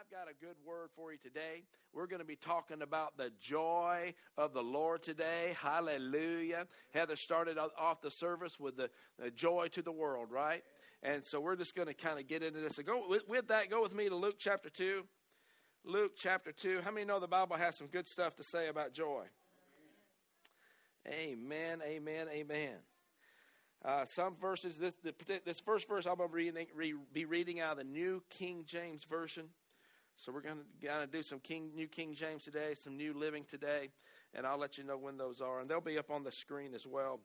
I've got a good word for you today. We're going to be talking about the joy of the Lord today. Hallelujah. Heather started off the service with the joy to the world, right? And so we're just going to kind of get into this. So go with me to Luke chapter 2. Luke chapter 2. How many know the Bible has some good stuff to say about joy? Amen, amen, amen. Some verses, this first verse I'm going to be reading out of the New King James Version. So we're going to do some New King James today, some New Living today, and I'll let you know when those are. And they'll be up on the screen as well.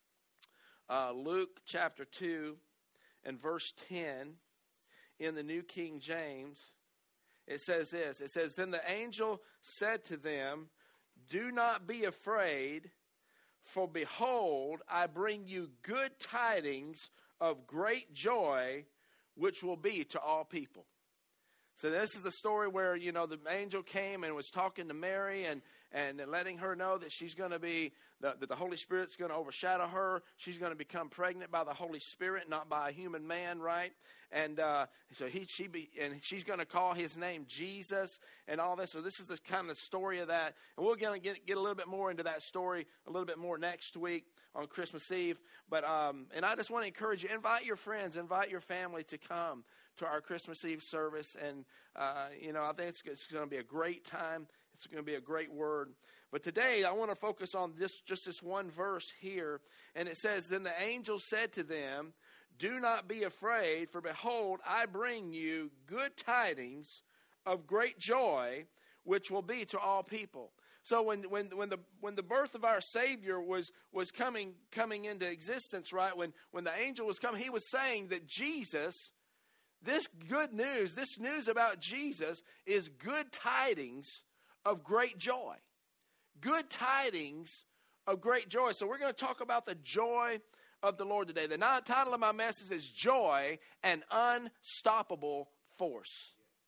Luke chapter 2 and verse 10 in the New King James, it says this. It says, "Then the angel said to them, 'Do not be afraid, for behold, I bring you good tidings of great joy, which will be to all people.'" So this is the story where, the angel came and was talking to Mary and letting her know that she's going to be, that the Holy Spirit's going to overshadow her. She's going to become pregnant by the Holy Spirit, not by a human man, right? And so she's going to call his name Jesus and all this. So this is the kind of story of that. And we're going to get a little bit more into that story a little bit more next week on Christmas Eve. But and I just want to encourage you, invite your friends, invite your family to come to our Christmas Eve service. And, I think it's going to be a great time. It's going to be a great word. But today I want to focus on just this one verse here. And it says, "Then the angel said to them, 'Do not be afraid, for behold, I bring you good tidings of great joy, which will be to all people.'" So when the birth of our Savior was coming into existence, right? When the angel was coming, he was saying that Jesus, this good news, this news about Jesus is good tidings of great joy. Good tidings of great joy. So we're going to talk about the joy of the Lord today. The title of my message is Joy, an Unstoppable Force.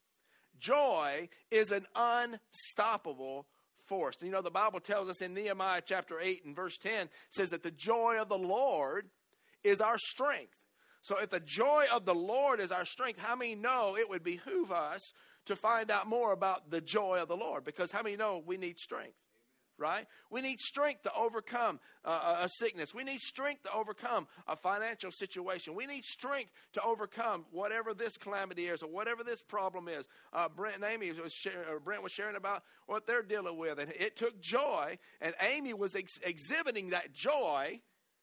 Joy is an unstoppable force. The Bible tells us in Nehemiah chapter 8 and verse 10, says that the joy of the Lord is our strength. So if the joy of the Lord is our strength, how many know it would behoove us to find out more about the joy of the Lord? Because how many know we need strength, right? We need strength to overcome a sickness. We need strength to overcome a financial situation. We need strength to overcome whatever this calamity is or whatever this problem is. Brent and Amy Brent was sharing about what they're dealing with, and it took joy, and Amy was exhibiting that joy.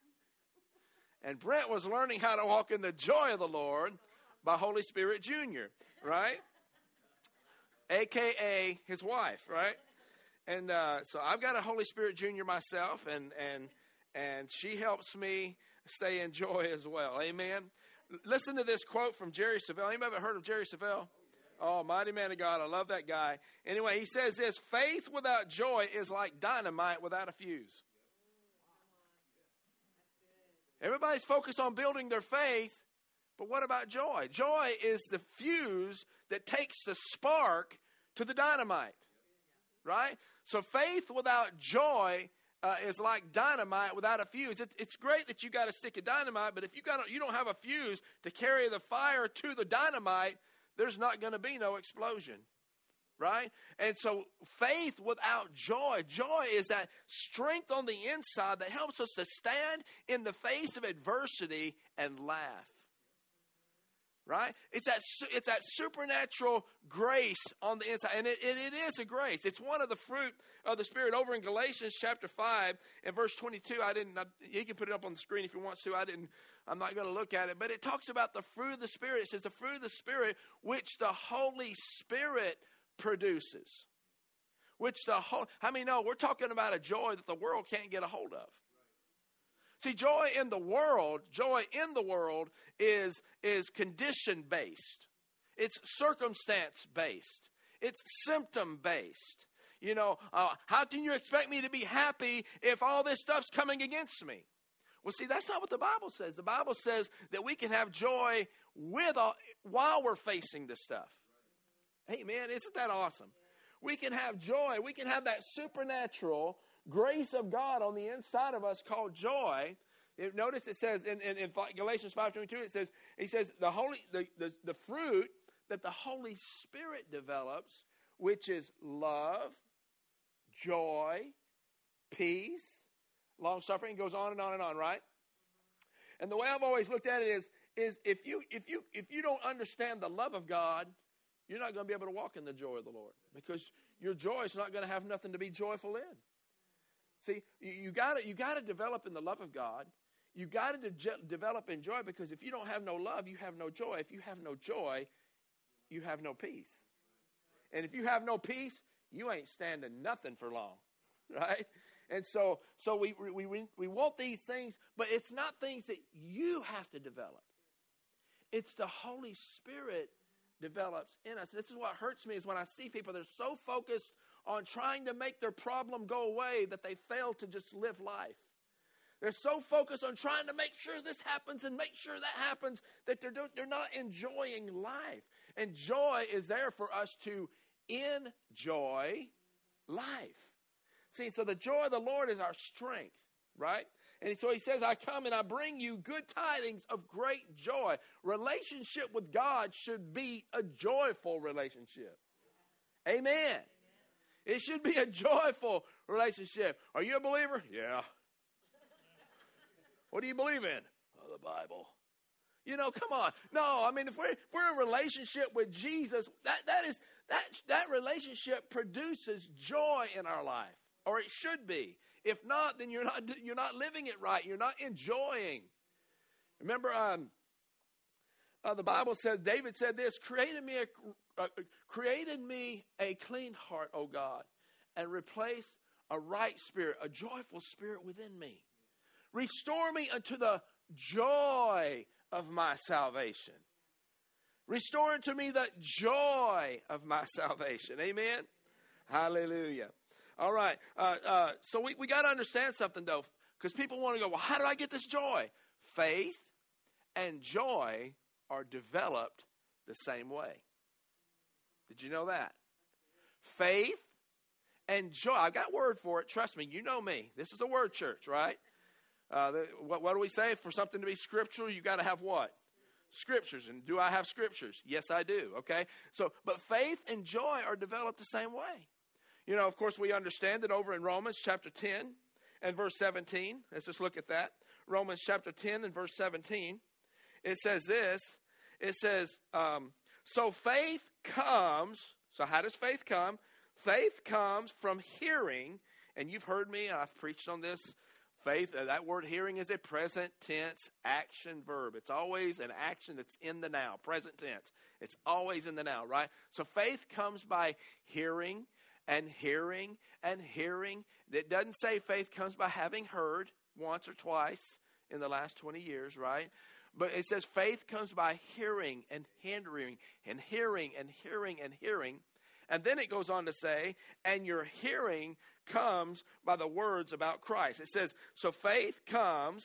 And Brent was learning how to walk in the joy of the Lord by Holy Spirit Jr., right? A.K.A. his wife, right? And so I've got a Holy Spirit Jr. myself, and she helps me stay in joy as well. Amen? Listen to this quote from Jerry Savelle. Anybody ever heard of Jerry Savelle? Oh, mighty man of God. I love that guy. Anyway, he says this: "Faith without joy is like dynamite without a fuse." Everybody's focused on building their faith, but what about joy? Joy is the fuse that takes the spark to the dynamite, right? So faith without joy is like dynamite without a fuse. It's great that you got a stick of dynamite, but if you don't have a fuse to carry the fire to the dynamite, there's not going to be no explosion. Right? And so faith without joy is that strength on the inside that helps us to stand in the face of adversity and laugh. Right? It's that supernatural grace on the inside. And it is a grace. It's one of the fruit of the Spirit. Over in Galatians chapter 5 and verse 22, you can put it up on the screen if you want to. I'm not going to look at it. But it talks about the fruit of the Spirit. It says the fruit of the Spirit, which the Holy Spirit produces. How many know we're talking about a joy that the world can't get a hold of? See, joy in the world is condition based. It's circumstance based. It's symptom based. How can you expect me to be happy if all this stuff's coming against me? Well, see, that's not what the Bible says. The Bible says that we can have joy while we're facing this stuff. Hey, man, isn't that awesome? We can have joy. We can have that supernatural grace of God on the inside of us called joy. Notice it says in Galatians 5:22, he says the fruit that the Holy Spirit develops, which is love, joy, peace, long-suffering. It goes on and on and on, right? And the way I've always looked at it is if you don't understand the love of God, you're not going to be able to walk in the joy of the Lord, because your joy is not going to have nothing to be joyful in. See, you got to develop in the love of God. You got to develop in joy, because if you don't have no love, you have no joy. If you have no joy, you have no peace. And if you have no peace, you ain't standing nothing for long, right? And so we want these things, but it's not things that you have to develop. It's the Holy Spirit develops in us. This is what hurts me, is when I see people, they're so focused on trying to make their problem go away that they fail to just live life. They're so focused on trying to make sure this happens and make sure that happens that they're not enjoying life. And joy is there for us to enjoy life. See, so the joy of the Lord is our strength, right? And so he says, I come and I bring you good tidings of great joy. Relationship with God should be a joyful relationship. Amen. It should be a joyful relationship. Are you a believer? Yeah. What do you believe in? Oh, the Bible. You know, come on. No, I mean, if we're in a relationship with Jesus, that relationship produces joy in our life, or it should be. If not, then you're not living it right. You're not enjoying. Remember, the Bible says, David said this: created me a clean heart, O God, and replace a right spirit, a joyful spirit within me. Restore me unto the joy of my salvation. Restore unto me the joy of my salvation. Amen? Hallelujah. All right. So we got to understand something, though, because people want to go, well, how do I get this joy? Faith and joy are developed the same way. Did you know that? Faith and joy. I've got word for it. Trust me. You know me. This is a word church, right? What do we say? For something to be scriptural, you got to have what? Scriptures. And do I have scriptures? Yes, I do. Okay. But faith and joy are developed the same way. You know, of course, we understand it over in Romans chapter 10 and verse 17. Let's just look at that. Romans chapter 10 and verse 17. It says this. It says, so faith comes. So how does faith come? Faith comes from hearing. And you've heard me. I've preached on this. Faith, that word hearing is a present tense action verb. It's always an action that's in the now, present tense. It's always in the now, right? So faith comes by hearing and hearing and hearing. It doesn't say faith comes by having heard once or twice in the last 20 years, right? But it says faith comes by hearing and hearing and hearing and hearing and hearing. And then it goes on to say, and your hearing comes by the words about Christ. It says, so faith comes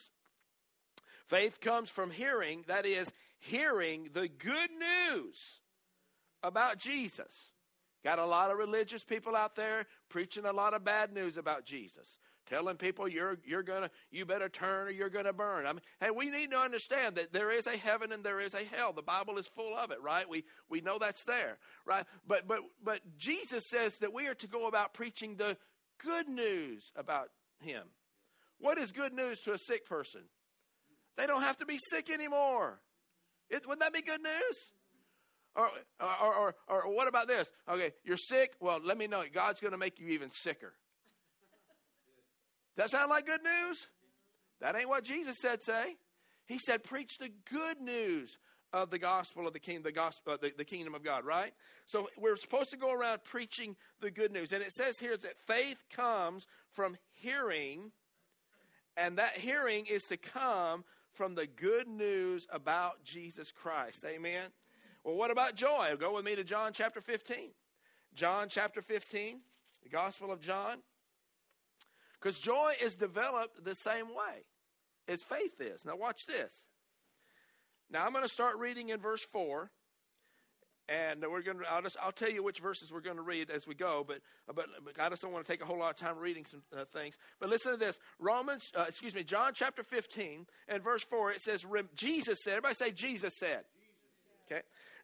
from hearing, that is, hearing the good news about Jesus. Got a lot of religious people out there preaching a lot of bad news about Jesus, telling people you better turn or you're gonna burn. I mean, hey, we need to understand that there is a heaven and there is a hell. The Bible is full of it, right? We know that's there, right? But Jesus says that we are to go about preaching the good news about him. What is good news to a sick person? They don't have to be sick anymore. Wouldn't that be good news? Or what about this? Okay, you're sick. Well, let me know. God's going to make you even sicker. Does that sound like good news? That ain't what Jesus said, say. He said, preach the good news of the gospel of the kingdom, the kingdom of God, right? So we're supposed to go around preaching the good news. And it says here that faith comes from hearing, and that hearing is to come from the good news about Jesus Christ. Amen? Well, what about joy? Go with me to John chapter 15. John chapter 15, the Gospel of John. Because joy is developed the same way as faith is. Now watch this. Now I'm going to start reading in verse 4, and I'll tell you which verses we're going to read as we go. But I just don't want to take a whole lot of time reading some things. But listen to this. John chapter 15 and verse 4. It says, Jesus said. Everybody say Jesus said. Okay.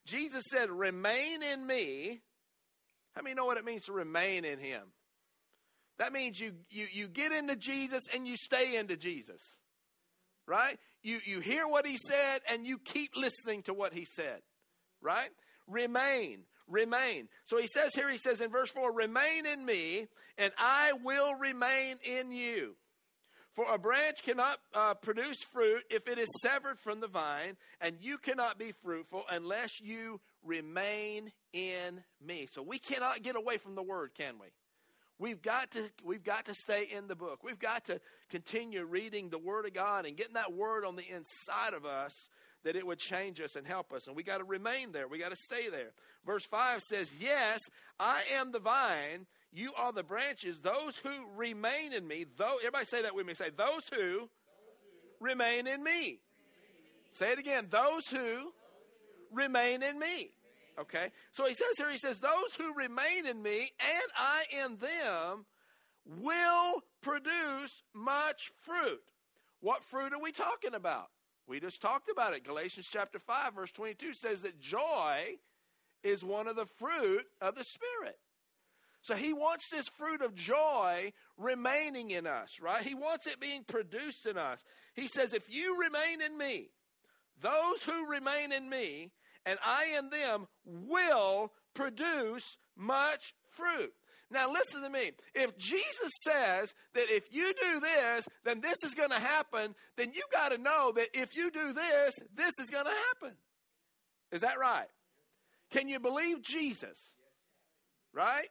Jesus said, remain in me. How many know what it means to remain in him? That means you get into Jesus and you stay into Jesus. Right? You hear what he said and you keep listening to what he said. Right? Remain. So he says in verse 4, remain in me and I will remain in you. For a branch cannot produce fruit if it is severed from the vine, and you cannot be fruitful unless you remain in me. So we cannot get away from the word, can we? We've got to stay in the book. We've got to continue reading the word of God and getting that word on the inside of us, that it would change us and help us. And we got to remain there. We got to stay there. Verse 5 says, yes, I am the vine. You are the branches. Those who remain in me, everybody say that with me. Say, those who remain in me. Say it again. Those who remain in me. Okay. So he says, those who remain in me and I in them will produce much fruit. What fruit are we talking about? We just talked about it. Galatians chapter 5 verse 22 says that joy is one of the fruit of the Spirit. So he wants this fruit of joy remaining in us, right? He wants it being produced in us. He says, if you remain in me, those who remain in me, and I in them will produce much fruit. Now listen to me. If Jesus says that if you do this, then this is going to happen, then you got to know that if you do this, this is going to happen. Is that right? Can you believe Jesus? Right?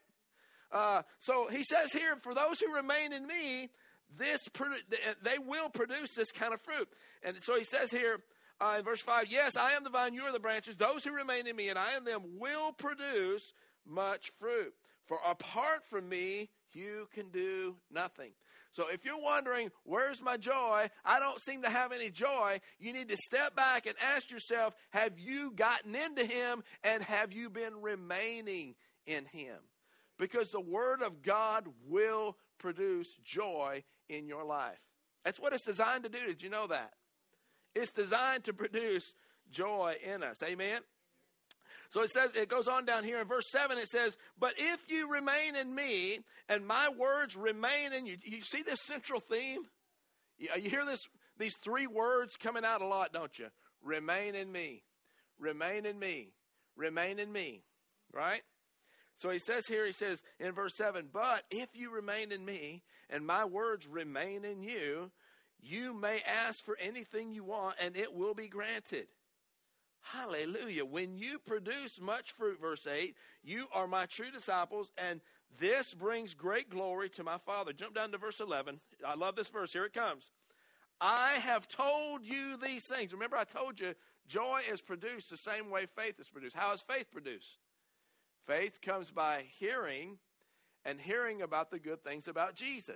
So he says here, for those who remain in me, they will produce this kind of fruit. And so he says here in verse 5, yes, I am the vine, you are the branches. Those who remain in me and I in them will produce much fruit. For apart from me, you can do nothing. So if you're wondering, where's my joy? I don't seem to have any joy. You need to step back and ask yourself, have you gotten into him and have you been remaining in him? Because the word of God will produce joy in your life. That's what it's designed to do. Did you know that? It's designed to produce joy in us. Amen? So it goes on down here in verse 7. It says, but if you remain in me and my words remain in you. You see this central theme? You hear these three words coming out a lot, don't you? Remain in me. Remain in me. Remain in me. Right? So he says in verse 7, but if you remain in me and my words remain in you, you may ask for anything you want and it will be granted. Hallelujah. When you produce much fruit, verse 8, you are my true disciples and this brings great glory to my Father. Jump down to verse 11. I love this verse. Here it comes. I have told you these things. Remember, I told you joy is produced the same way faith is produced. How is faith produced? Faith comes by hearing and hearing about the good things about Jesus.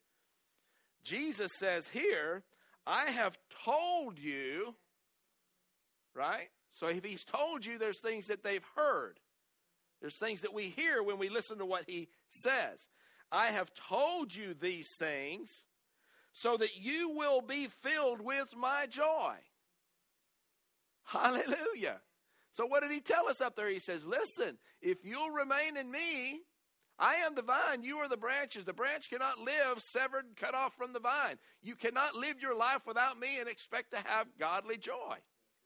Jesus says here, I have told you, right? So if he's told you, there's things that they've heard. There's things that we hear when we listen to what he says. I have told you these things so that you will be filled with my joy. Hallelujah. So what did he tell us up there? He says, listen, if you'll remain in me, I am the vine, you are the branches. The branch cannot live severed, cut off from the vine. You cannot live your life without me and expect to have godly joy.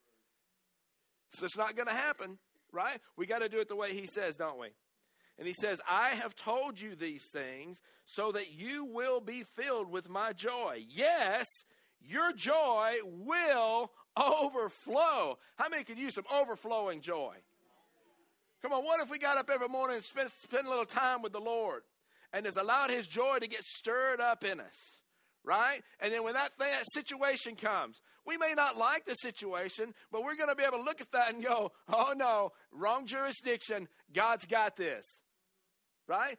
So it's not going to happen, right? We got to do it the way he says, don't we? And he says, I have told you these things so that you will be filled with my joy. Yes, your joy will overflow. How many could use some overflowing joy? Come on, what if we got up every morning and spend a little time with the Lord and has allowed his joy to get stirred up in us, right? And then when that situation comes, we may not like the situation, but we're going to be able to look at that and go, oh no, wrong jurisdiction. God's got this, right?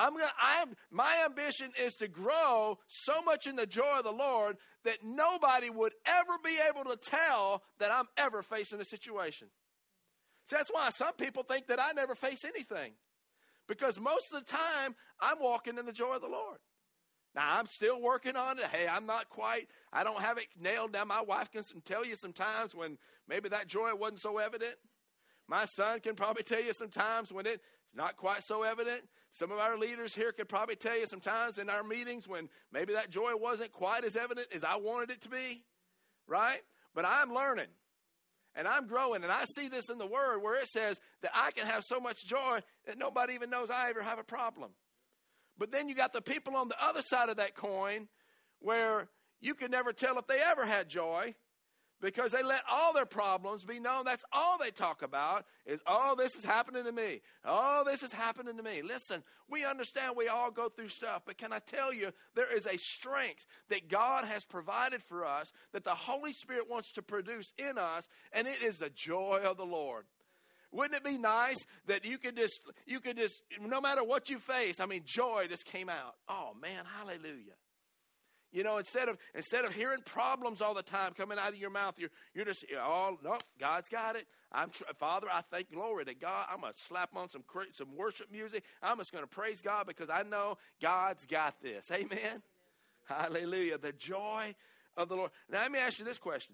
My ambition is to grow so much in the joy of the Lord that nobody would ever be able to tell that I'm ever facing a situation. So that's why some people think that I never face anything. Because most of the time, I'm walking in the joy of the Lord. Now, I'm still working on it. Hey, I don't have it nailed down. My wife can tell you sometimes when maybe that joy wasn't so evident. My son can probably tell you sometimes when it's not quite so evident. Some of our leaders here could probably tell you sometimes in our meetings when maybe that joy wasn't quite as evident as I wanted it to be, right? But I'm learning, and I'm growing, and I see this in the Word where it says that I can have so much joy that nobody even knows I ever have a problem. But then you got the people on the other side of that coin where you can never tell if they ever had joy, because they let all their problems be known. That's all they talk about is, oh, this is happening to me. Oh, this is happening to me. Listen, we understand we all go through stuff, but can I tell you, there is a strength that God has provided for us, that the Holy Spirit wants to produce in us, and it is the joy of the Lord. Wouldn't it be nice that you could just, no matter what you face, joy just came out. Oh, man, hallelujah. You know, instead of hearing problems all the time coming out of your mouth, you're just, oh, no, God's got it. Father, I thank glory to God. I'm going to slap on some worship music. I'm just going to praise God because I know God's got this. Amen? Hallelujah. The joy of the Lord. Now, let me ask you this question.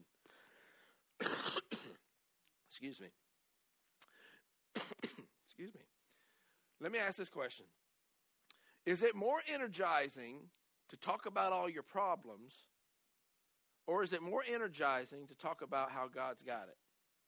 Excuse me. Excuse me. Let me ask this question. Is it more energizing to talk about all your problems, or is it more energizing to talk about how God's got it?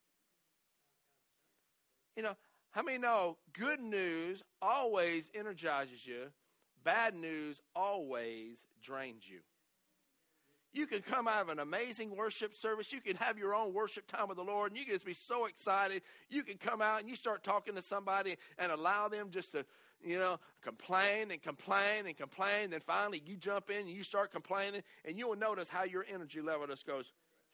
You know, how many know good news always energizes you, bad news always drains you? You can come out of an amazing worship service. You can have your own worship time with the Lord, and you can just be so excited. You can come out and you start talking to somebody and allow them just to, complain and complain and complain. Then finally you jump in and you start complaining, and you will notice how your energy level just goes,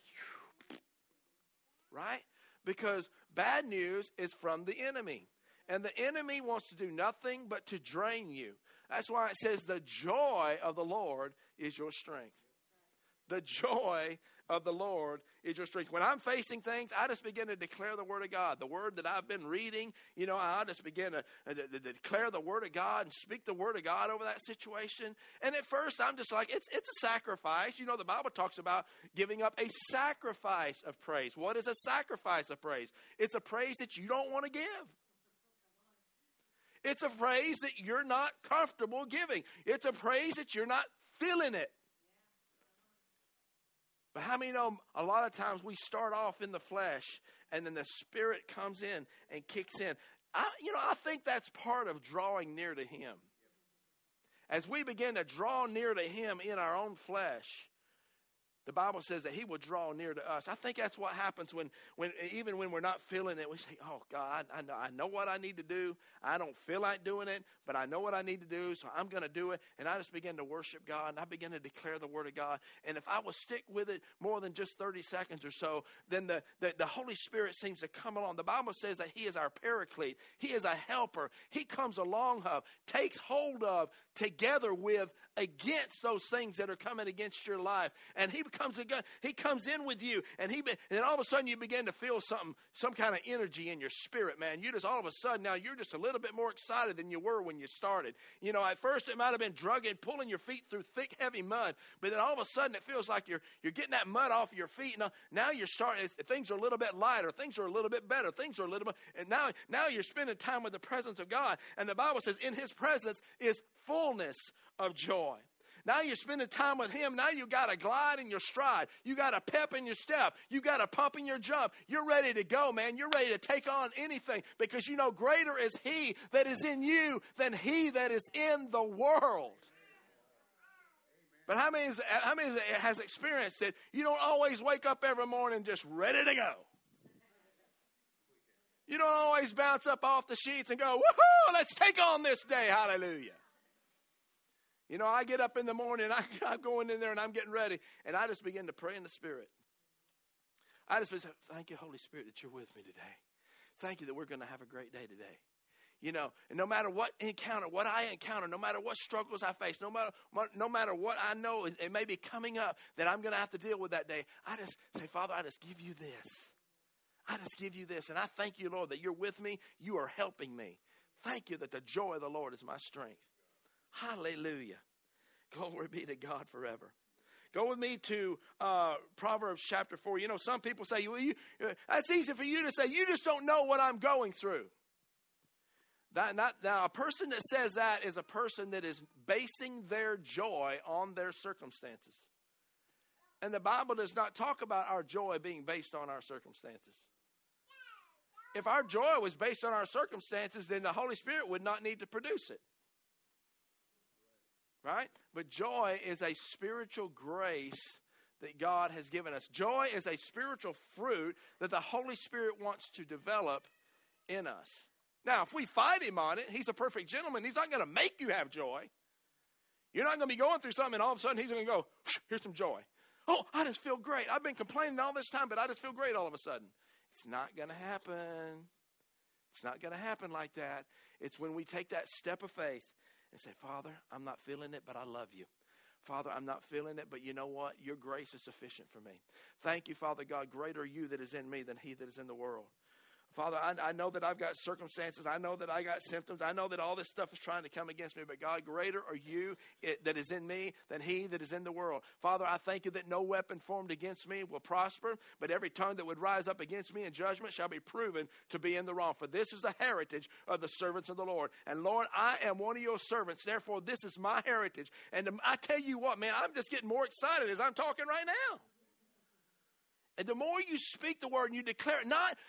right? Because bad news is from the enemy. And the enemy wants to do nothing but to drain you. That's why it says the joy of the Lord is your strength. The joy of the Lord is your strength. When I'm facing things, I just begin to declare the Word of God. The Word that I've been reading, I just begin to declare the Word of God and speak the Word of God over that situation. And at first, I'm just like, it's a sacrifice. The Bible talks about giving up a sacrifice of praise. What is a sacrifice of praise? It's a praise that you don't want to give. It's a praise that you're not comfortable giving. It's a praise that you're not feeling it. But how many know a lot of times we start off in the flesh and then the Spirit comes in and kicks in? I think that's part of drawing near to Him. As we begin to draw near to Him in our own flesh, the Bible says that He will draw near to us. I think that's what happens when even when we're not feeling it, we say, oh, God, I know what I need to do. I don't feel like doing it, but I know what I need to do, so I'm going to do it. And I just begin to worship God, and I begin to declare the Word of God. And if I will stick with it more than just 30 seconds or so, then the Holy Spirit seems to come along. The Bible says that He is our paraclete. He is a helper. He comes along of, takes hold of, together with, against those things that are coming against your life. And He comes in with you, and then all of a sudden you begin to feel some kind of energy in your spirit, man. You just all of a sudden now you're just a little bit more excited than you were when you started. At first it might have been drugging, pulling your feet through thick, heavy mud, but then all of a sudden it feels like you're getting that mud off your feet. Now you're starting. Things are a little bit lighter. Things are a little bit better. Things are a little bit, and now you're spending time with the presence of God. And the Bible says, in His presence is fullness of joy. Now you're spending time with Him. Now you got a glide in your stride. You got a pep in your step. You got a pump in your jump. You're ready to go, man. You're ready to take on anything because greater is He that is in you than he that is in the world. But how many has experienced that you don't always wake up every morning just ready to go? You don't always bounce up off the sheets and go, woohoo, let's take on this day. Hallelujah. I get up in the morning, I'm going in there and I'm getting ready, and I just begin to pray in the Spirit. I just say, thank you, Holy Spirit, that you're with me today. Thank you that we're going to have a great day today. And no matter what I encounter, no matter what struggles I face, no matter what I know it may be coming up that I'm going to have to deal with that day, I just say, Father, I just give you this. I just give you this. And I thank you, Lord, that you're with me. You are helping me. Thank you that the joy of the Lord is my strength. Hallelujah. Glory be to God forever. Go with me to Proverbs chapter 4. You know, some people say, well, that's easy for you to say. You just don't know what I'm going through. Now, a person that says that is a person that is basing their joy on their circumstances. And the Bible does not talk about our joy being based on our circumstances. If our joy was based on our circumstances, then the Holy Spirit would not need to produce it. Right? But joy is a spiritual grace that God has given us. Joy is a spiritual fruit that the Holy Spirit wants to develop in us. Now, if we fight him on it, he's a perfect gentleman. He's not going to make you have joy. You're not going to be going through something and all of a sudden he's going to go, here's some joy. Oh, I just feel great. I've been complaining all this time, but I just feel great all of a sudden. It's not going to happen. It's not going to happen like that. It's when we take that step of faith and say, Father, I'm not feeling it, but I love you. Father, I'm not feeling it, but you know what? Your grace is sufficient for me. Thank you, Father God. Greater are you that is in me than he that is in the world. Father, I know that I've got circumstances. I know that I got symptoms. I know that all this stuff is trying to come against me. But God, greater are you that is in me than he that is in the world. Father, I thank you that no weapon formed against me will prosper. But every tongue that would rise up against me in judgment shall be proven to be in the wrong. For this is the heritage of the servants of the Lord. And Lord, I am one of your servants. Therefore, this is my heritage. And I tell you what, man, I'm just getting more excited as I'm talking right now. And the more you speak the word and you declare it,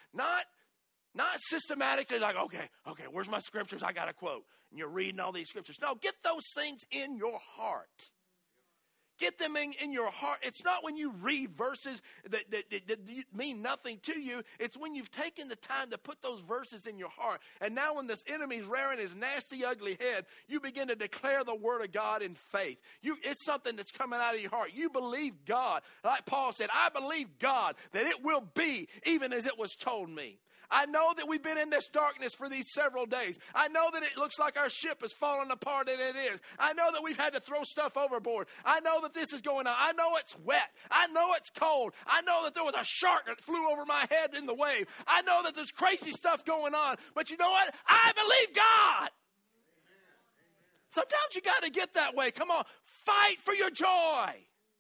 not systematically like, okay, where's my scriptures? I got to quote. And you're reading all these scriptures. No, get those things in your heart. Get them in your heart. It's not when you read verses that mean nothing to you. It's when you've taken the time to put those verses in your heart. And now when this enemy's rearing his nasty, ugly head, you begin to declare the word of God in faith. It's something that's coming out of your heart. You believe God. Like Paul said, I believe God that it will be even as it was told me. I know that we've been in this darkness for these several days. I know that it looks like our ship is falling apart, and it is. I know that we've had to throw stuff overboard. I know that this is going on. I know it's wet. I know it's cold. I know that there was a shark that flew over my head in the wave. I know that there's crazy stuff going on. But you know what? I believe God. Sometimes you got to get that way. Come on. Fight for your joy.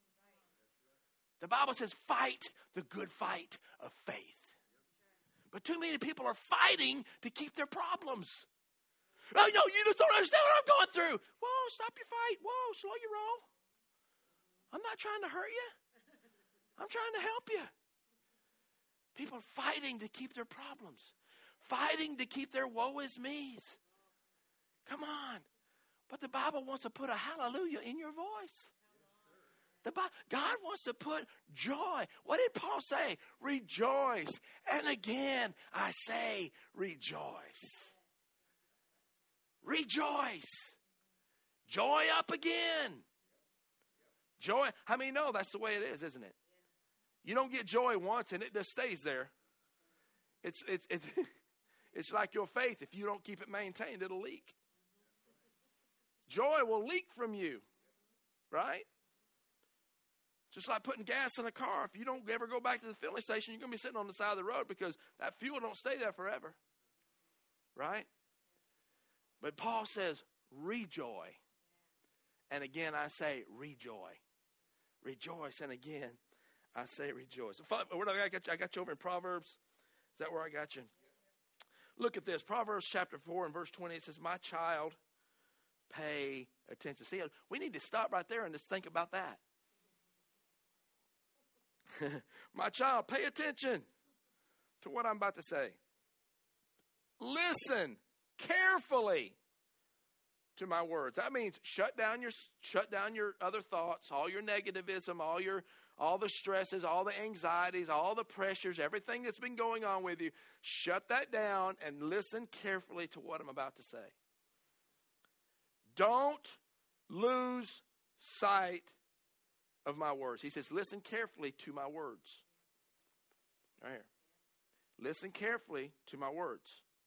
The Bible says fight the good fight of faith. But too many people are fighting to keep their problems. Oh, no, you just don't understand what I'm going through. Whoa, stop your fight. Whoa, slow your roll. I'm not trying to hurt you. I'm trying to help you. People are fighting to keep their problems. Fighting to keep their woe is me's. Come on. But the Bible wants to put a hallelujah in your voice. God wants to put joy. What did Paul say? Rejoice. And again, I say rejoice. Rejoice. Joy up again. Joy. How many know that's the way it is, isn't it? You don't get joy once and it just stays there. It's like your faith. If you don't keep it maintained, it'll leak. Joy will leak from you. Right? Just like putting gas in a car. If you don't ever go back to the filling station, you're going to be sitting on the side of the road because that fuel don't stay there forever. Right? But Paul says, rejoice. And again, I say, rejoice. Rejoice. And again, I say, rejoice. Where did I got you over in Proverbs. Is that where I got you? Look at this. Proverbs chapter 4 and verse 20. It says, my child, pay attention. See, we need to stop right there and just think about that. My child, pay attention to what I'm about to say. Listen carefully to my words. That means shut down your other thoughts, all your negativism, all the stresses, all the anxieties, all the pressures, everything that's been going on with you. Shut that down and listen carefully to what I'm about to say. Don't lose sight of my words. He says, listen carefully to my words. Right here. Listen carefully to my words.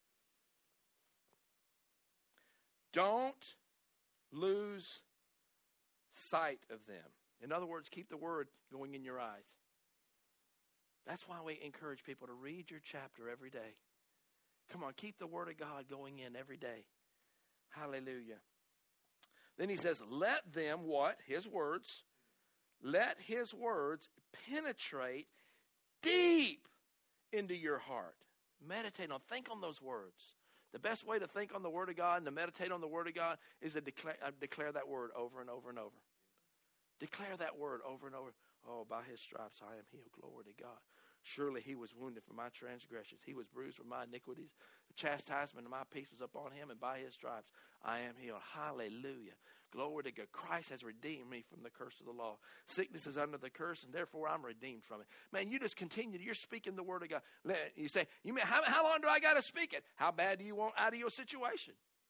Don't lose sight of them. In other words, keep the word going in your eyes. That's why we encourage people to read your chapter every day. Come on, keep the word of God going in every day. Hallelujah. Then he says, let them, what? His words. Let his words penetrate deep into your heart. Meditate on, think on those words. The best way to think on the Word of God and to meditate on the Word of God is to declare that word over and over and over. Declare that word over and over. Oh, by his stripes I am healed. Glory to God. Surely he was wounded for my transgressions. He was bruised for my iniquities. The chastisement of my peace was upon him, and by his stripes I am healed. Hallelujah. Glory to God. Christ has redeemed me from the curse of the law. Sickness is under the curse, and therefore I'm redeemed from it. Man, you just continue. You're speaking the word of God. You say, how long do I got to speak it? How bad do you want out of your situation?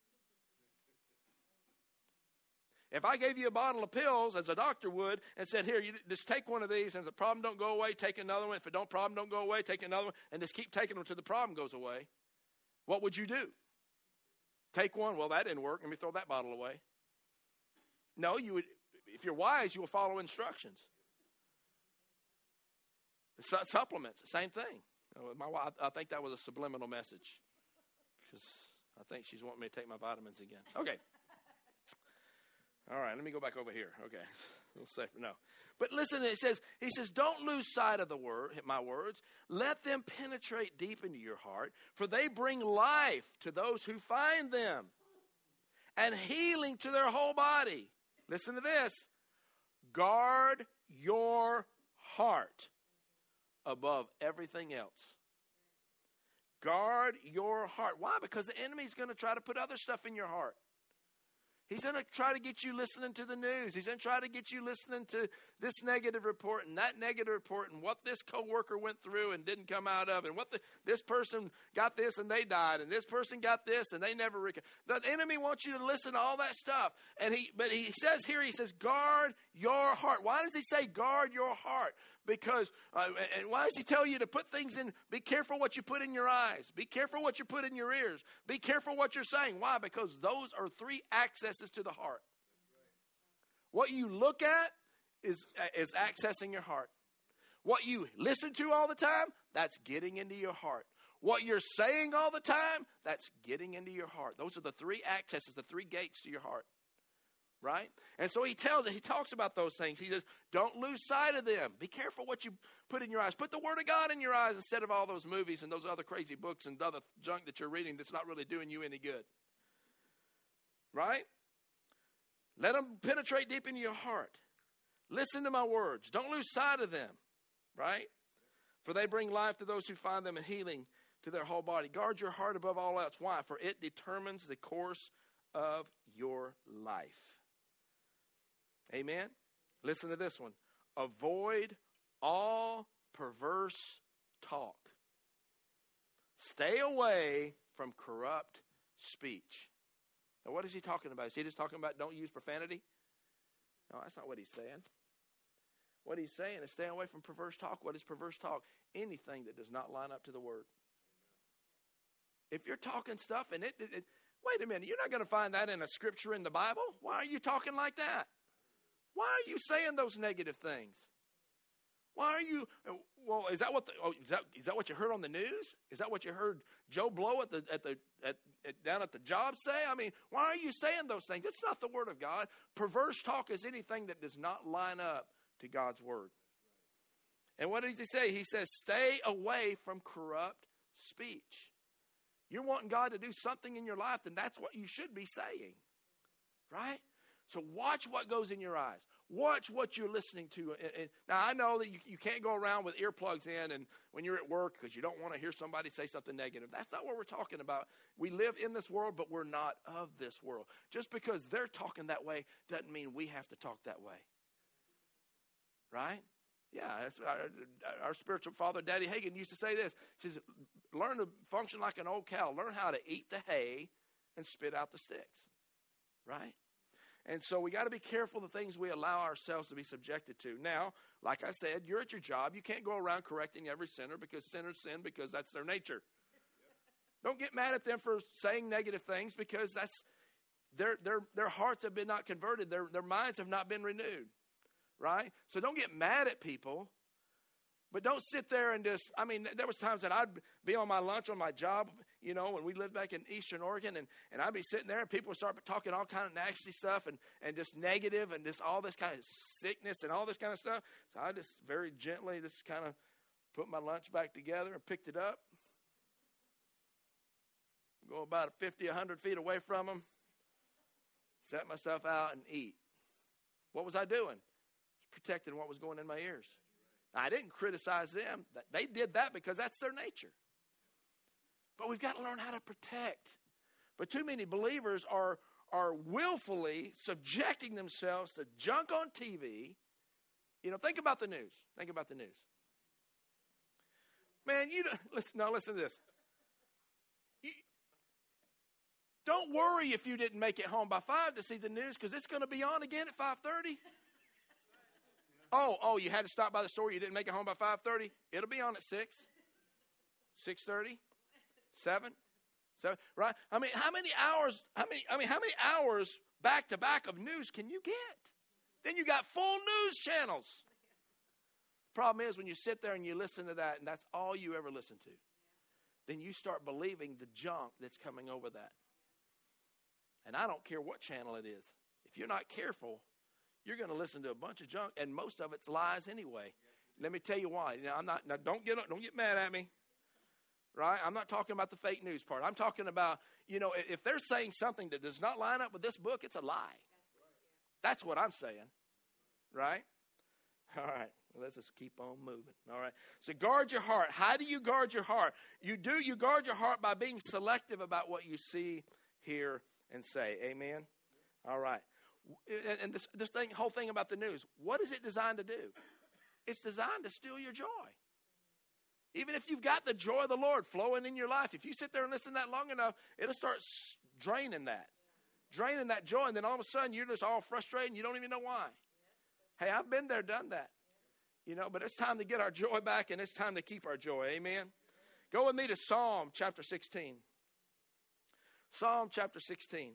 If I gave you a bottle of pills, as a doctor would, and said, here, you just take one of these, and if the problem don't go away, take another one. If the problem don't go away, take another one, and just keep taking them until the problem goes away, what would you do? Take one. Well, that didn't work. Let me throw that bottle away. No, you would. If you're wise, you will follow instructions. Supplements, same thing. My wife, I think that was a subliminal message, because I think she's wanting me to take my vitamins again. Okay. All right, let me go back over here. Okay, a little safer. No. But listen, he says, don't lose sight of my words. Let them penetrate deep into your heart, for they bring life to those who find them and healing to their whole body. Listen to this. Guard your heart above everything else. Guard your heart. Why? Because the enemy's going to try to put other stuff in your heart. He's going to try to get you listening to the news. He's going to try to get you listening to this negative report and that negative report and what this coworker went through and didn't come out of, and what this person got this and they died, and this person got this and they never recovered. The enemy wants you to listen to all that stuff. But he says here, he says, guard your heart. Why does he say guard your heart? Because, and why does he tell you to put things in? Be careful what you put in your eyes. Be careful what you put in your ears. Be careful what you're saying. Why? Because those are three accesses to the heart. What you look at is accessing your heart. What you listen to all the time, that's getting into your heart. What you're saying all the time, that's getting into your heart. Those are the three accesses, the three gates to your heart. Right? And so he talks about those things. He says, don't lose sight of them. Be careful what you put in your eyes. Put the Word of God in your eyes instead of all those movies and those other crazy books and other junk that you're reading that's not really doing you any good. Right? Let them penetrate deep into your heart. Listen to my words. Don't lose sight of them. Right? For they bring life to those who find them and healing to their whole body. Guard your heart above all else. Why? For it determines the course of your life. Amen? Listen to this one. Avoid all perverse talk. Stay away from corrupt speech. Now, what is he talking about? Is he just talking about don't use profanity? No, that's not what he's saying. What he's saying is stay away from perverse talk. What is perverse talk? Anything that does not line up to the Word. If you're talking stuff and wait a minute, you're not going to find that in a scripture in the Bible. Why are you talking like that? Why are you saying those negative things? Why are you? Well, is that what you heard on the news? Is that what you heard Joe Blow down at the job say? I mean, why are you saying those things? It's not the Word of God. Perverse talk is anything that does not line up to God's Word. And what does he say? He says, stay away from corrupt speech. You're wanting God to do something in your life, then that's what you should be saying. Right? So watch what goes in your eyes. Watch what you're listening to. And now, I know that you can't go around with earplugs in and when you're at work because you don't want to hear somebody say something negative. That's not what we're talking about. We live in this world, but we're not of this world. Just because they're talking that way doesn't mean we have to talk that way. Right? Yeah, that's our spiritual father, Daddy Hagin, used to say this. He says, learn to function like an old cow. Learn how to eat the hay and spit out the sticks. Right? And so we got to be careful the things we allow ourselves to be subjected to. Now, like I said, you're at your job. You can't go around correcting every sinner because sinners sin because that's their nature. Don't get mad at them for saying negative things because that's their hearts have been not converted. Their minds have not been renewed. Right? So don't get mad at people. But don't sit there and just, there was times that I'd be on my lunch on my job, when we lived back in Eastern Oregon, and I'd be sitting there and people would start talking all kind of nasty stuff and just negative and just all this kind of sickness and all this kind of stuff. So I just very gently just kind of put my lunch back together and picked it up. Go about 50, 100 feet away from them, set myself out and eat. What was I doing? Protecting what was going in my ears. I didn't criticize them. They did that because that's their nature. But we've got to learn how to protect. But too many believers are willfully subjecting themselves to junk on TV. Think about the news. Think about the news. Man, listen to this. Don't worry if you didn't make it home by 5 to see the news, because it's going to be on again at 5:30. Oh, you had to stop by the store. You didn't make it home by 5:30. It'll be on at 6, 6:30, 7, right? I mean, how many hours back to back of news can you get? Then you got full news channels. Problem is, when you sit there and you listen to that, and that's all you ever listen to, then you start believing the junk that's coming over that. And I don't care what channel it is. If you're not careful, you're going to listen to a bunch of junk, and most of it's lies anyway. Let me tell you why. Don't get mad at me, right? I'm not talking about the fake news part. I'm talking about, if they're saying something that does not line up with this book, it's a lie. That's what I'm saying, right? All right. Let's just keep on moving. All right. So guard your heart. How do you guard your heart? You guard your heart by being selective about what you see, hear, and say. Amen. All right. And this whole thing about the news, what is it designed to do? It's designed to steal your joy. Even if you've got the joy of the Lord flowing in your life, if you sit there and listen to that long enough, it'll start draining that joy, and then all of a sudden you're just all frustrated and you don't even know why. Hey, I've been there, done that. But it's time to get our joy back, and it's time to keep our joy. Amen. Go with me to Psalm chapter 16. Psalm chapter 16.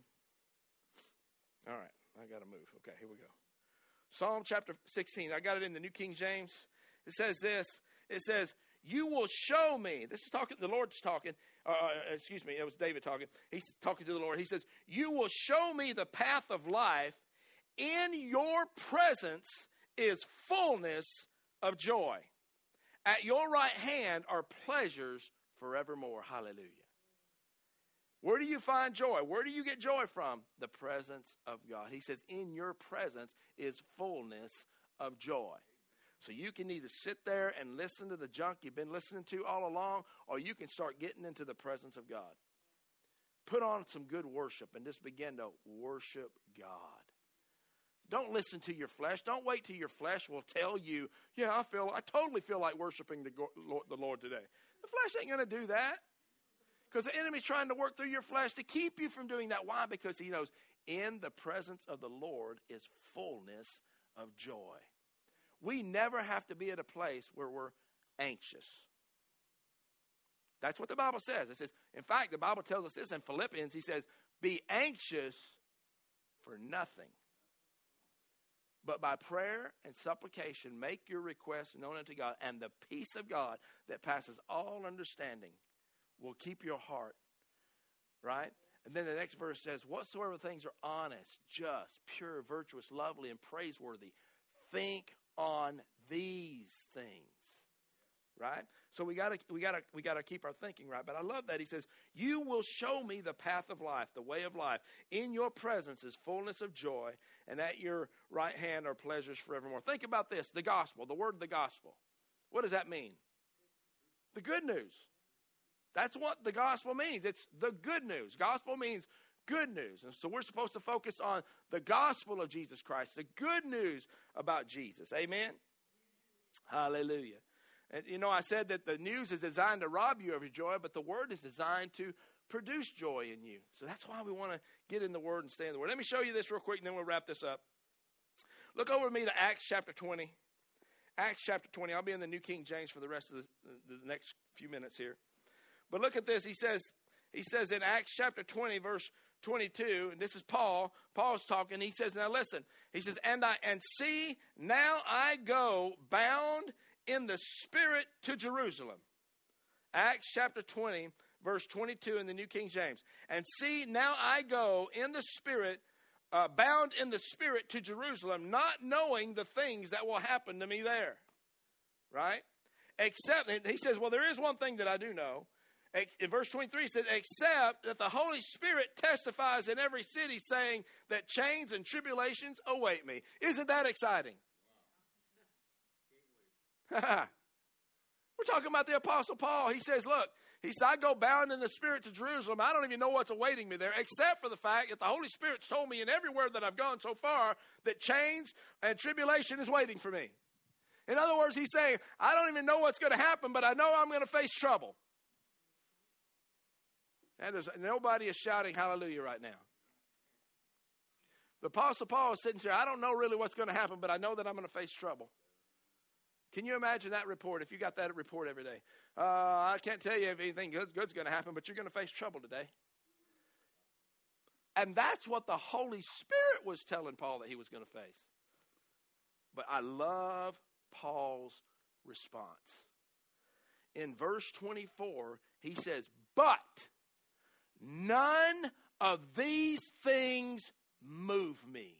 All right. I got to move. Okay, here we go. Psalm chapter 16. I got it in the New King James. It says this. It says, you will show me. This is talking, the Lord's talking. Excuse me, it was David talking. He's talking to the Lord. He says, you will show me the path of life. In your presence is fullness of joy. At your right hand are pleasures forevermore. Hallelujah. Where do you find joy? Where do you get joy from? The presence of God. He says, in your presence is fullness of joy. So you can either sit there and listen to the junk you've been listening to all along, or you can start getting into the presence of God. Put on some good worship and just begin to worship God. Don't listen to your flesh. Don't wait till your flesh will tell you, yeah, I totally feel like worshiping the Lord today. The flesh ain't going to do that. Because the enemy's trying to work through your flesh to keep you from doing that. Why? Because he knows in the presence of the Lord is fullness of joy. We never have to be at a place where we're anxious. That's what the Bible says. It says, in fact, the Bible tells us this in Philippians. He says, be anxious for nothing, but by prayer and supplication, make your requests known unto God, and the peace of God that passes all understanding will keep your heart, right? And then the next verse says, whatsoever things are honest, just, pure, virtuous, lovely, and praiseworthy, think on these things, right? So we gotta keep our thinking right. But I love that he says, you will show me the path of life, the way of life. In your presence is fullness of joy, and at your right hand are pleasures forevermore. Think about this, the gospel, the word of the gospel. What does that mean? The good news. That's what the gospel means. It's the good news. Gospel means good news. And so we're supposed to focus on the gospel of Jesus Christ, the good news about Jesus. Amen? Hallelujah. And I said that the news is designed to rob you of your joy, but the word is designed to produce joy in you. So that's why we want to get in the word and stay in the word. Let me show you this real quick, and then we'll wrap this up. Look over with me to Acts chapter 20. Acts chapter 20. I'll be in the New King James for the rest of the next few minutes here. But look at this. He says in Acts chapter 20, verse 22, and this is Paul. Paul's talking. He says, now listen. He says, and see, now I go bound in the Spirit to Jerusalem. Acts chapter 20, verse 22 in the New King James. And see, now I go in the Spirit, bound in the Spirit to Jerusalem, not knowing the things that will happen to me there. Right? Except, he says, well, there is one thing that I do know. In verse 23, it says, except that the Holy Spirit testifies in every city, saying that chains and tribulations await me. Isn't that exciting? We're talking about the Apostle Paul. He says, look, he said, I go bound in the Spirit to Jerusalem. I don't even know what's awaiting me there, except for the fact that the Holy Spirit's told me in everywhere that I've gone so far that chains and tribulation is waiting for me. In other words, he's saying, I don't even know what's going to happen, but I know I'm going to face trouble. And nobody is shouting hallelujah right now. The Apostle Paul is sitting here, I don't know really what's going to happen, but I know that I'm going to face trouble. Can you imagine that report if you got that report every day? I can't tell you if anything good's going to happen, but you're going to face trouble today. And that's what the Holy Spirit was telling Paul that he was going to face. But I love Paul's response. In verse 24, he says, but none of these things move me.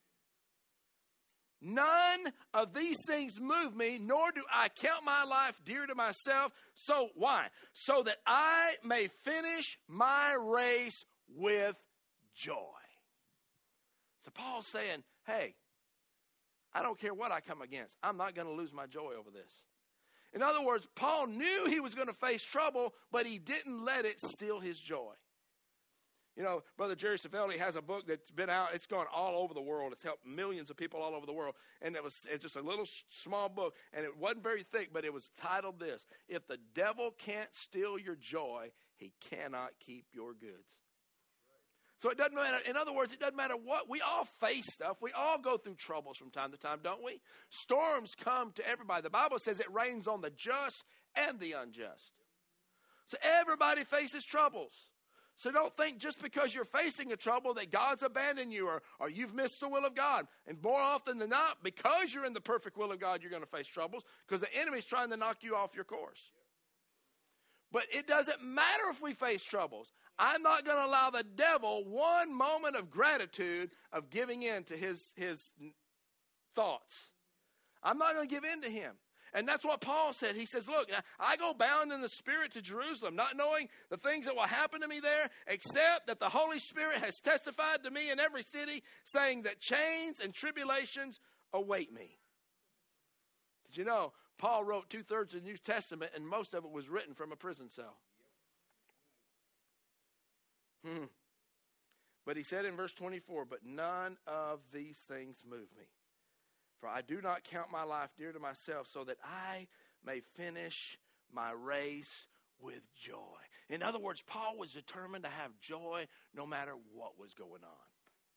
None of these things move me, nor do I count my life dear to myself. So why? So that I may finish my race with joy. So Paul's saying, hey, I don't care what I come against. I'm not going to lose my joy over this. In other words, Paul knew he was going to face trouble, but he didn't let it steal his joy. You know, Brother Jerry Savelli has a book that's been out. It's gone all over the world. It's helped millions of people all over the world. And it's just a little small book. And it wasn't very thick, but it was titled this: If the devil can't steal your joy, he cannot keep your goods. So it doesn't matter. In other words, it doesn't matter what. We all face stuff. We all go through troubles from time to time, don't we? Storms come to everybody. The Bible says it rains on the just and the unjust. So everybody faces troubles. So don't think just because you're facing a trouble that God's abandoned you or you've missed the will of God. And more often than not, because you're in the perfect will of God, you're going to face troubles because the enemy's trying to knock you off your course. But it doesn't matter if we face troubles. I'm not going to allow the devil one moment of gratitude of giving in to his thoughts. I'm not going to give in to him. And that's what Paul said. He says, look, I go bound in the Spirit to Jerusalem, not knowing the things that will happen to me there, except that the Holy Spirit has testified to me in every city, saying that chains and tribulations await me. Did you know, Paul wrote 2/3 of the New Testament, and most of it was written from a prison cell. But he said in verse 24, but none of these things move me. For I do not count my life dear to myself, so that I may finish my race with joy. In other words, Paul was determined to have joy no matter what was going on.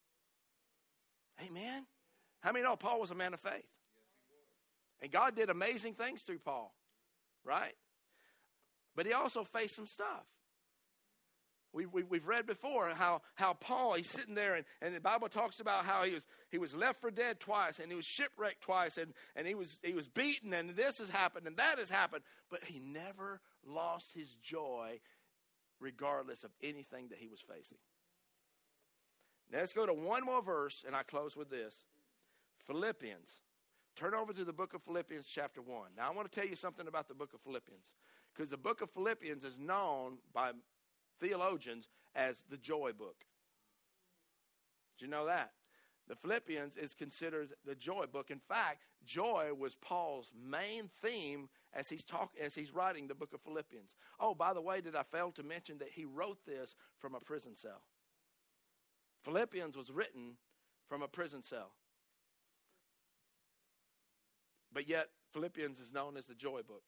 Amen? How many know Paul was a man of faith? And God did amazing things through Paul, right? But he also faced some stuff. We've read before how Paul, he's sitting there and the Bible talks about how he was left for dead twice, and he was shipwrecked twice, and he was beaten, and this has happened and that has happened, but he never lost his joy regardless of anything that he was facing. Now let's go to one more verse, and I close with this. Philippians. Turn over to the book of Philippians chapter 1. Now I want to tell you something about the book of Philippians, because the book of Philippians is known by theologians as the joy book. Did you know that? The Philippians is considered the joy book. In fact, joy was Paul's main theme as he's writing the book of Philippians. Oh, by the way, did I fail to mention that he wrote this from a prison cell? Philippians was written from a prison cell. But yet, Philippians is known as the joy book.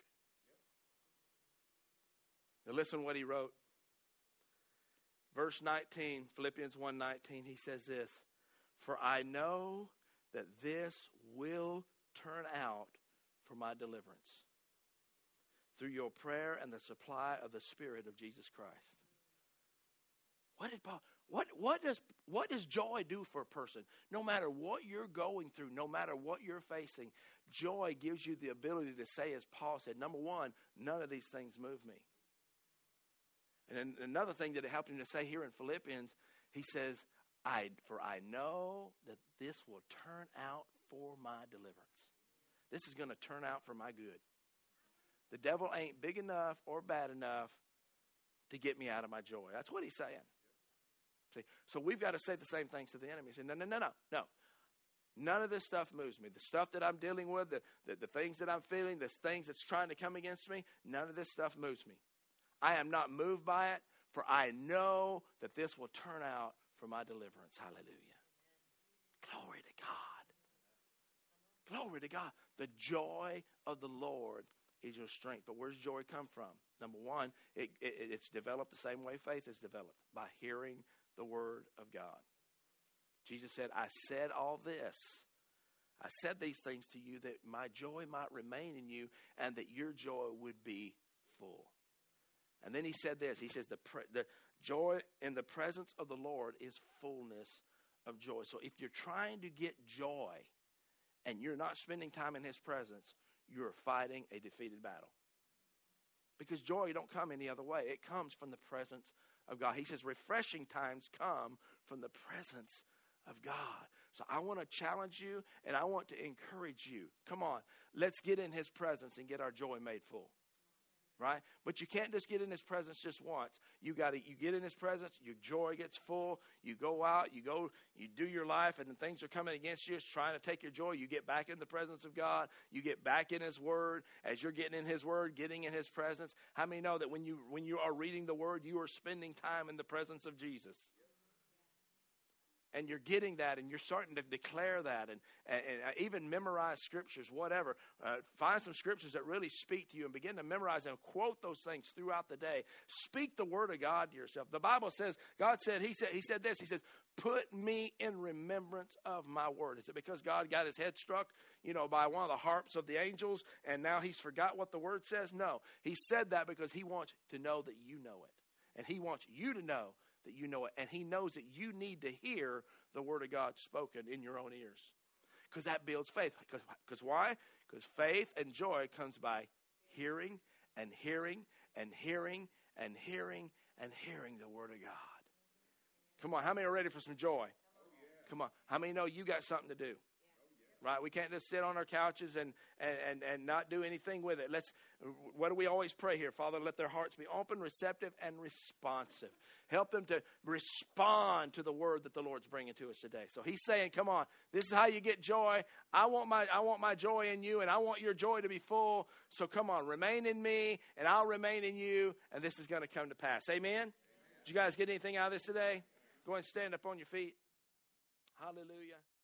Now listen to what he wrote. Verse 19, Philippians 1:19, he says this: For I know that this will turn out for my deliverance through your prayer and the supply of the Spirit of Jesus Christ. What did Paul? What does joy do for a person? No matter what you're going through, no matter what you're facing, joy gives you the ability to say, as Paul said, number one, none of these things move me. And then another thing that it helped him to say here in Philippians, he says, for I know that this will turn out for my deliverance. This is going to turn out for my good. The devil ain't big enough or bad enough to get me out of my joy. That's what he's saying. See, so we've got to say the same things to the enemy. Say, no. None of this stuff moves me. The stuff that I'm dealing with, the things that I'm feeling, the things that's trying to come against me, none of this stuff moves me. I am not moved by it, for I know that this will turn out for my deliverance. Hallelujah. Glory to God. Glory to God. The joy of the Lord is your strength. But where's joy come from? Number one, it's developed the same way faith is developed, by hearing the word of God. Jesus said, I said all this. I said these things to you that my joy might remain in you and that your joy would be full. And then he said this. He says, the joy in the presence of the Lord is fullness of joy. So if you're trying to get joy and you're not spending time in his presence, you're fighting a defeated battle. Because joy don't come any other way. It comes from the presence of God. He says refreshing times come from the presence of God. So I want to challenge you and I want to encourage you. Come on, let's get in his presence and get our joy made full. Right? But you can't just get in his presence just once. You get in his presence, your joy gets full, you go out, you do your life, and then things are coming against you, it's trying to take your joy. You get back in the presence of God, you get back in his word. As you're getting in his word, getting in his presence, how many know that when you are reading the word, you are spending time in the presence of Jesus? And you're getting that, and you're starting to declare that, and even memorize scriptures, whatever. Find some scriptures that really speak to you and begin to memorize them. Quote those things throughout the day. Speak the word of God to yourself. The Bible says, he said this, he says, put me in remembrance of my word. Is it because God got his head struck, by one of the harps of the angels, and now he's forgot what the word says? No. He said that because he wants to know that you know it. And he wants you to know that you know it. And he knows that you need to hear the word of God spoken in your own ears. Because that builds faith. Because why? Because faith and joy comes by hearing and hearing and hearing and hearing and hearing the word of God. Come on, how many are ready for some joy? Come on, how many know you got something to do? Right? We can't just sit on our couches and not do anything with it. What do we always pray here? Father, let their hearts be open, receptive, and responsive. Help them to respond to the word that the Lord's bringing to us today. So he's saying, come on, this is how you get joy. I want my joy in you, and I want your joy to be full. So come on, remain in me, and I'll remain in you, and this is going to come to pass. Amen? Did you guys get anything out of this today? Go ahead and stand up on your feet. Hallelujah.